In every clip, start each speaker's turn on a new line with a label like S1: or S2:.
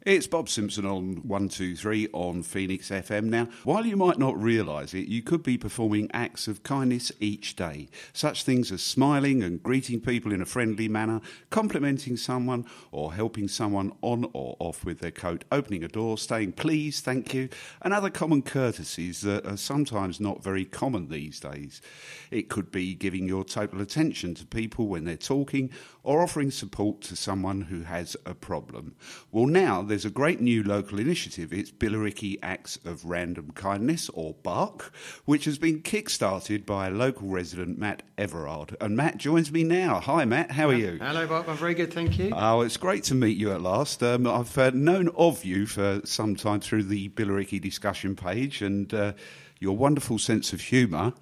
S1: It's Bob Simpson on 123 on Phoenix FM. Now, while you might not realise it, you could be performing acts of kindness each day. Such things as smiling and greeting people in a friendly manner, complimenting someone or helping someone on or off with their coat, opening a door, saying please, thank you, and other common courtesies that are sometimes not very common these days. It could be giving your total attention to people when they're talking or offering support to someone who has a problem. Well, now there's a great new local initiative. It's Billericay Acts of Random Kindness, or BARK, which has been kick-started by a local resident, Matt Everard. And Matt joins me now. Hi, Matt. How are you?
S2: Hello, Bob. I'm very good, thank you.
S1: Oh, it's great to meet you at last. I've known of you for some time through the Billericay discussion page, and your wonderful sense of humour.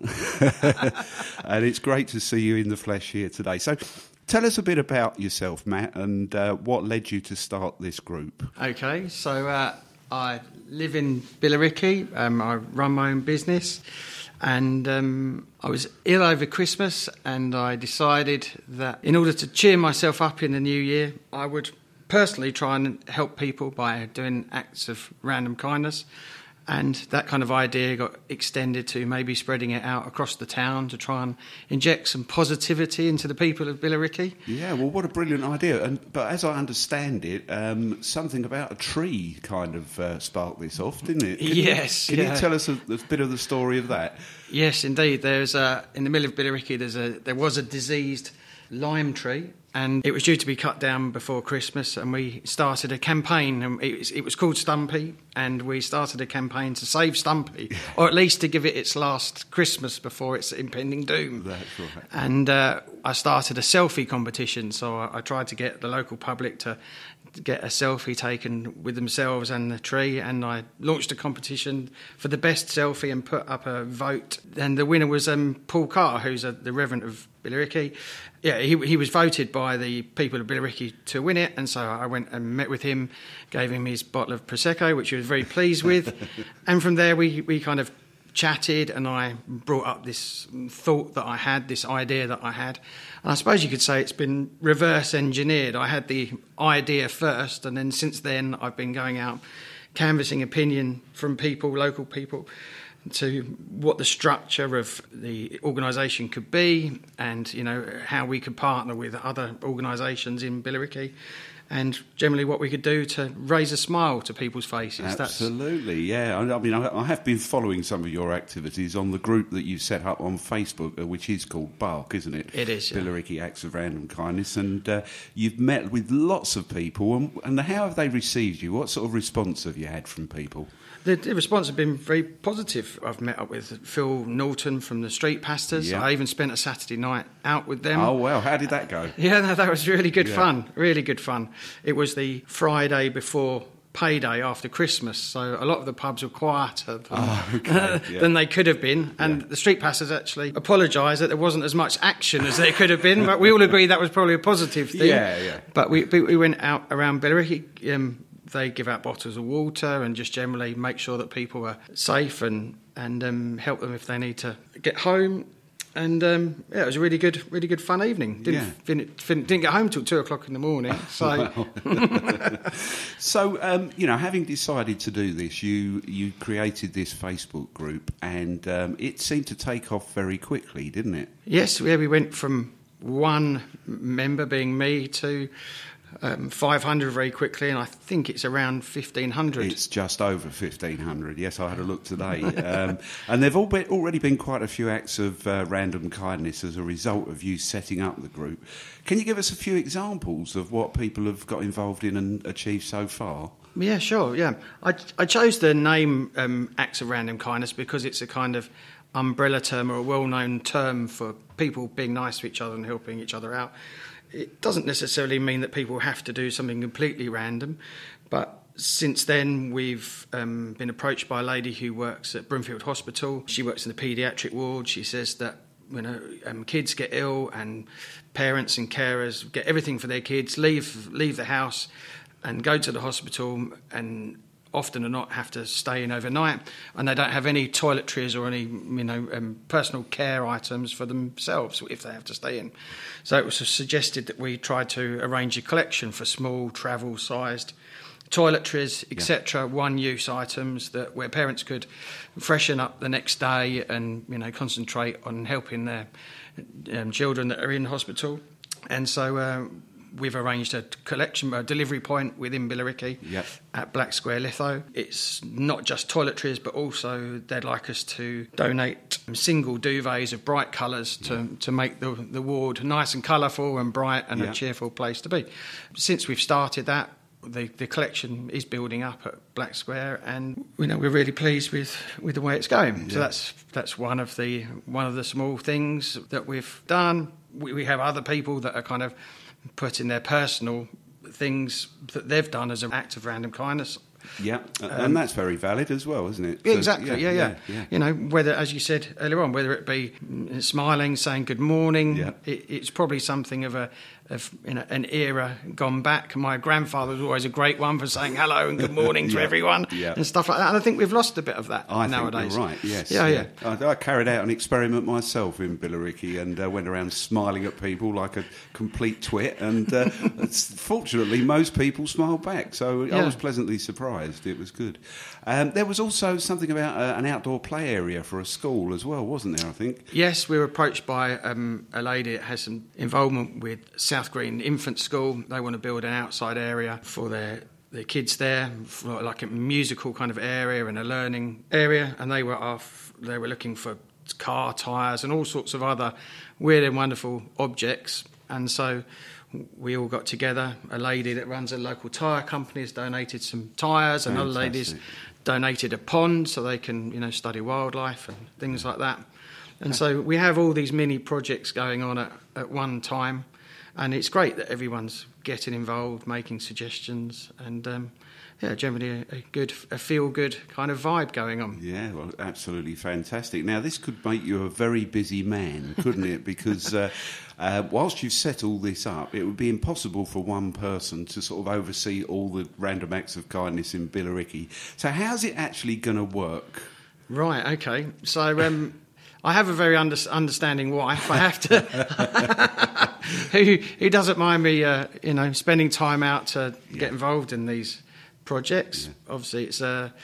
S1: And it's great to see you in the flesh here today. So tell us a bit about yourself, Matt, and what led you to start this group.
S2: Okay, so I live in Billericay. I run my own business, and I was ill over Christmas, and I decided that in order to cheer myself up in the new year, I would personally try and help people by doing acts of random kindness. And that kind of idea got extended to maybe spreading it out across the town to try and inject some positivity into the people of Billericay.
S1: Yeah, well, what a brilliant idea. But as I understand it, something about a tree kind of sparked this off, didn't it? Can you tell us a bit of the story of that?
S2: Yes, indeed. There's in the middle of Billericay, there was a diseased lime tree, and it was due to be cut down before Christmas, and we started a campaign, and it was called Stumpy, and we started a campaign to save Stumpy, or at least to give it its last Christmas before its impending doom.
S1: That's right.
S2: And I started a selfie competition, so I tried to get the local public to get a selfie taken with themselves and the tree, and I launched a competition for the best selfie and put up a vote, and the winner was Paul Carr, who's the Reverend of Billericay. Yeah, he was voted by the people of Billericay to win it, and so I went and met with him, gave him his bottle of Prosecco, which he was very pleased with, and from there we kind of chatted, and I brought up this thought that I had, this idea that I had. And I suppose you could say it's been reverse engineered. I had the idea first, and then since then I've been going out canvassing opinion from people, local people, to what the structure of the organisation could be, and how we could partner with other organisations in Billericay, and generally what we could do to raise a smile to people's faces.
S1: Absolutely, yeah. I mean, I have been following some of your activities on the group that you've set up on Facebook, which is called BARK, isn't it?
S2: It is, yeah.
S1: Billericay Acts of Random Kindness, and you've met with lots of people, and how have they received you? What sort of response have you had from people?
S2: The response has been very positive. I've met up with Phil Norton from the Street Pastors.
S1: Yeah.
S2: I even spent a Saturday night out with them.
S1: Oh, well, how did that go?
S2: Yeah, no, that was really good fun, really good fun. It was the Friday before payday after Christmas, so a lot of the pubs were quieter than they could have been, and the Street Pastors actually apologised that there wasn't as much action as there could have been, but we all agree that was probably a positive thing.
S1: Yeah.
S2: But we went out around Billericay. They give out bottles of water and just generally make sure that people are safe and help them if they need to get home. And it was a really good fun evening. Didn't get home till 2:00 in the morning. So,
S1: So having decided to do this, you created this Facebook group, and it seemed to take off very quickly, didn't it?
S2: Yes, we went from one member being me to 500 very quickly, and I think it's around 1,500.
S1: It's just over 1,500. Yes, I had a look today. And there have already been quite a few acts of random kindness as a result of you setting up the group. Can you give us a few examples of what people have got involved in and achieved so far?
S2: Yeah, sure, yeah. I chose the name Acts of Random Kindness because it's a kind of umbrella term or a well-known term for people being nice to each other and helping each other out. It doesn't necessarily mean that people have to do something completely random, but since then we've been approached by a lady who works at Broomfield Hospital. She works in the paediatric ward. She says that kids get ill and parents and carers get everything for their kids, leave the house and go to the hospital, and often or not have to stay in overnight, and they don't have any toiletries or any personal care items for themselves if they have to stay in. So it was suggested that we try to arrange a collection for small travel-sized toiletries, etc., one-use items where parents could freshen up the next day and concentrate on helping their children that are in hospital. And so we've arranged a delivery point within Billericay at Black Square Litho. It's not just toiletries, but also they'd like us to donate single duvets of bright colours to make the ward nice and colourful and bright and a cheerful place to be. Since we've started that, the collection is building up at Black Square, and we're really pleased with the way it's going. So that's one of the small things that we've done. We have other people that are kind of putting their personal things that they've done as an act of random kindness.
S1: Yeah, and that's very valid as well, isn't it?
S2: Exactly, yeah. Whether, as you said earlier on, whether it be smiling, saying good morning, it's probably something of an era gone back. My grandfather was always a great one for saying hello and good morning to everyone and stuff like that. And I think we've lost a bit of that nowadays.
S1: I think you're right, yes.
S2: Yeah.
S1: I carried out an experiment myself in Billericay and went around smiling at people like a complete twit. And fortunately, most people smiled back. So I was pleasantly surprised. It was good. There was also something about an outdoor play area for a school as well, wasn't there, I think?
S2: Yes, we were approached by a lady that has some involvement with South Green Infant School. They want to build an outside area for their kids there, for like a musical kind of area and a learning area. And they were looking for car tyres and all sorts of other weird and wonderful objects. And so we all got together. A lady that runs a local tyre company has donated some tyres, and other ladies donated a pond so they can study wildlife and things like that. And so we have all these mini projects going on at one time. And it's great that everyone's getting involved, making suggestions, and generally a feel-good kind of vibe going on.
S1: Yeah, well, absolutely fantastic. Now, this could make you a very busy man, couldn't it? Because whilst you've set all this up, it would be impossible for one person to sort of oversee all the random acts of kindness in Billericay. So how's it actually going to work?
S2: Right, OK. So I have a very understanding wife. I have to... who doesn't mind me, spending time out to get involved in these projects. Yeah. Obviously, it's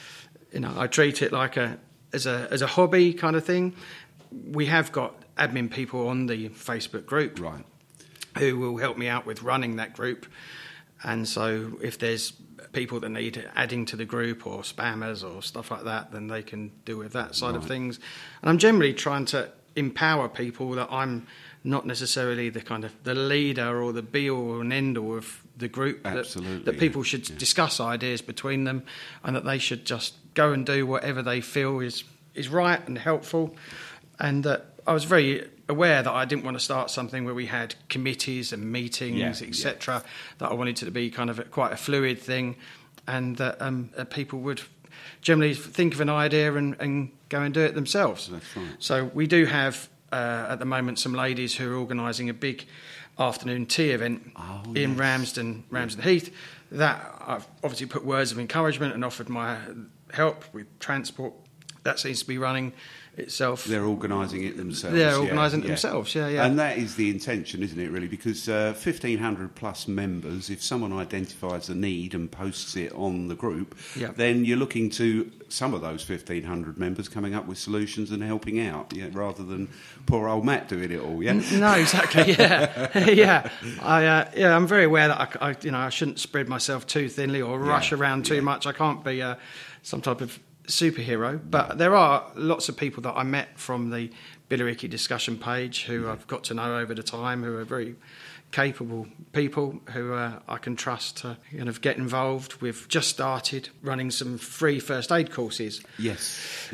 S2: I treat it like as a hobby kind of thing. We have got admin people on the Facebook group,
S1: right,
S2: who will help me out with running that group. And so, if there's people that need adding to the group or spammers or stuff like that, then they can deal with that side of things. And I'm generally trying to empower people that I'm not necessarily the kind of the leader or the be-all and end-all of the group. That people should discuss ideas between them, and that they should just go and do whatever they feel is right and helpful. And I was very aware that I didn't want to start something where we had committees and meetings, etc. That I wanted it to be kind of quite a fluid thing, and that people would generally think of an idea and go and do it themselves.
S1: That's right.
S2: So we do have at the moment some ladies who are organising a big afternoon tea event in Ramsden Heath. That I've obviously put words of encouragement and offered my help with transport. That seems to be running itself.
S1: They're organising it themselves.
S2: They're organising it themselves, yeah.
S1: And that is the intention, isn't it, really? Because 1,500 plus members, if someone identifies a need and posts it on the group, then you're looking to some of those 1,500 members coming up with solutions and helping out, rather than poor old Matt doing it all,
S2: No, exactly, yeah. I'm very aware that I shouldn't spread myself too thinly or rush around too much. I can't be some type of superhero, but there are lots of people that I met from the Billericay discussion page who I've got to know over the time, who are very capable people who I can trust to kind of get involved. We've just started running some free first aid courses.
S1: Yes,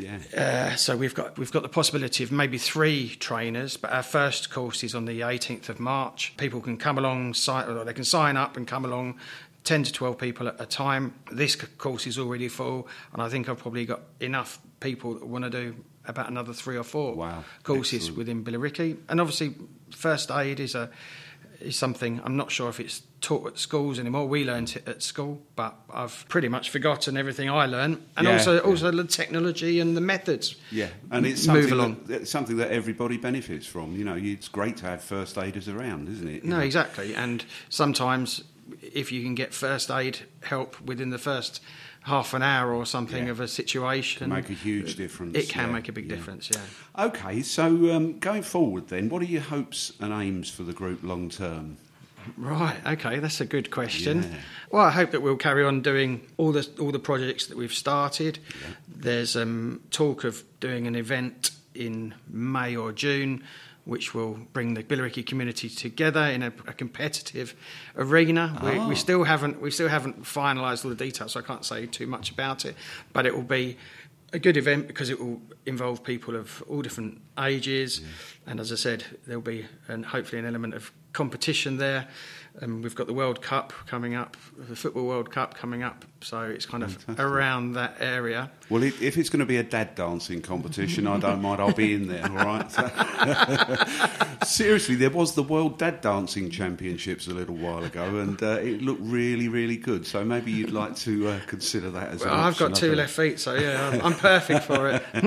S2: so we've got the possibility of maybe 3 trainers, but our first course is on the 18th of March. People can come along, they can sign up and come along. 10 to 12 people at a time. This course is already full, and I think I've probably got enough people that want to do about another 3 or 4 courses within Billericay. And obviously, first aid is something, I'm not sure if it's taught at schools anymore. We learned it at school, but I've pretty much forgotten everything I learned. And also the technology and the methods.
S1: Yeah, and it's something that everybody benefits from. It's great to have first aiders around, isn't it?
S2: Exactly. And sometimes if you can get first aid help within the first half an hour or something of a situation,
S1: can make a huge difference.
S2: It can make a big difference. Yeah.
S1: Okay, so going forward, then, what are your hopes and aims for the group long term?
S2: Right. Okay, that's a good question.
S1: Yeah.
S2: Well, I hope that we'll carry on doing all the projects that we've started. Yeah. There's talk of doing an event in May or June, which will bring the Billericay community together in a competitive arena. We still haven't finalised all the details, so I can't say too much about it. But it will be a good event because it will involve people of all different ages, and as I said, there'll be hopefully an element of competition there. We've got the World Cup coming up, the Football World Cup coming up, so it's kind of around that area.
S1: Well, if it's going to be a dad dancing competition, I don't mind, I'll be in there, all right? So, seriously, there was the World Dad Dancing Championships a little while ago, and it looked really, really good, so maybe you'd like to consider that as an option.
S2: I've got two left feet, so yeah, I'm perfect for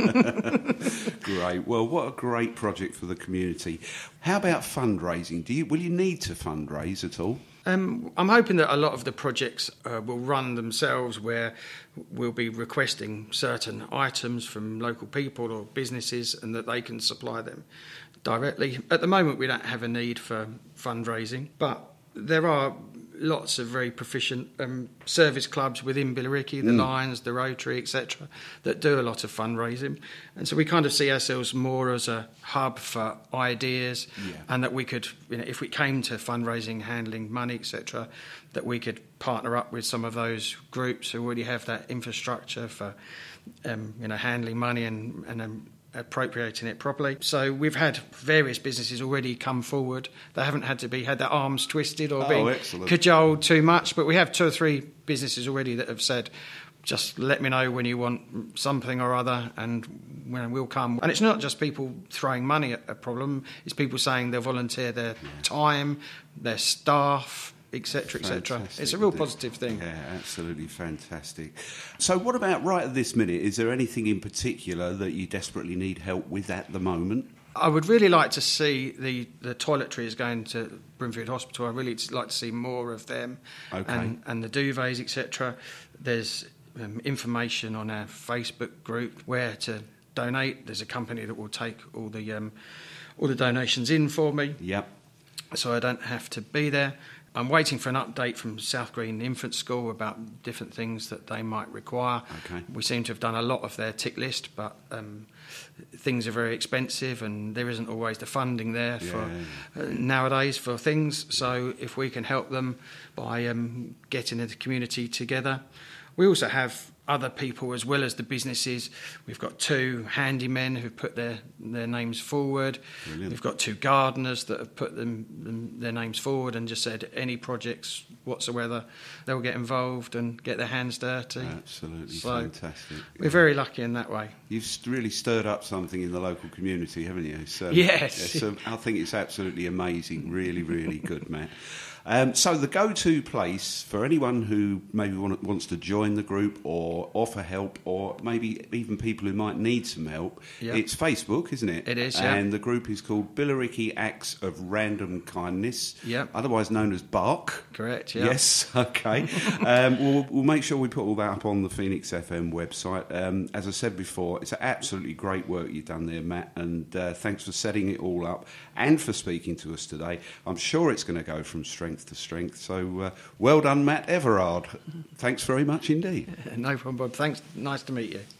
S2: it.
S1: Great. Well, what a great project for the community. How about fundraising? Will you need to fundraise at all?
S2: I'm hoping that a lot of the projects will run themselves, where we'll be requesting certain items from local people or businesses and that they can supply them directly. At the moment, we don't have a need for fundraising, but there are lots of very proficient service clubs within Billericay, the Lions, the Rotary, etc., that do a lot of fundraising. And so we kind of see ourselves more as a hub for ideas, and that we could, if we came to fundraising, handling money, etc., that we could partner up with some of those groups who already have that infrastructure for handling money and appropriating it properly. So we've had various businesses already come forward. They haven't had their arms twisted or been cajoled too much, but we have 2 or 3 businesses already that have said, just let me know when you want something or other, and we'll come. And it's not just people throwing money at a problem, it's people saying they'll volunteer their time, their staff, etc., etc. It's a real positive thing.
S1: Yeah, absolutely fantastic. So what about right at this minute? Is there anything in particular that you desperately need help with at the moment?
S2: I would really like to see the toiletries going to Brimfield Hospital. I'd really like to see more of them, and the duvets, etc. There's information on our Facebook group where to donate. There's a company that will take all the donations in for me.
S1: Yep.
S2: So I don't have to be there. I'm waiting for an update from South Green Infant School about different things that they might require. Okay. We seem to have done a lot of their tick list, but things are very expensive and there isn't always the funding there nowadays for things. So if we can help them by getting the community together. We also have other people as well as the businesses. We've got 2 handymen who've put their names forward. Brilliant. We've got 2 gardeners that have put their names forward and just said any projects whatsoever, they'll get involved and get their hands dirty.
S1: Absolutely fantastic.
S2: We're very lucky in that way.
S1: You've really stirred up something in the local community, haven't you? So,
S2: yes.
S1: I think it's absolutely amazing. Really, really good, Matt. So the go-to place for anyone who maybe wants to join the group or offer help, or maybe even people who might need some help, it's Facebook, isn't it?
S2: It is,
S1: And the group is called Billericay Acts of Random Kindness, otherwise known as BARK.
S2: Correct,
S1: Yes, okay. We'll make sure we put all that up on the Phoenix FM website. As I said before, it's absolutely great work you've done there, Matt, and thanks for setting it all up and for speaking to us today. I'm sure it's going to go from strength to strength. So well done, Matt Everard. Thanks very much indeed.
S2: No problem, Bob. Thanks. Nice to meet you.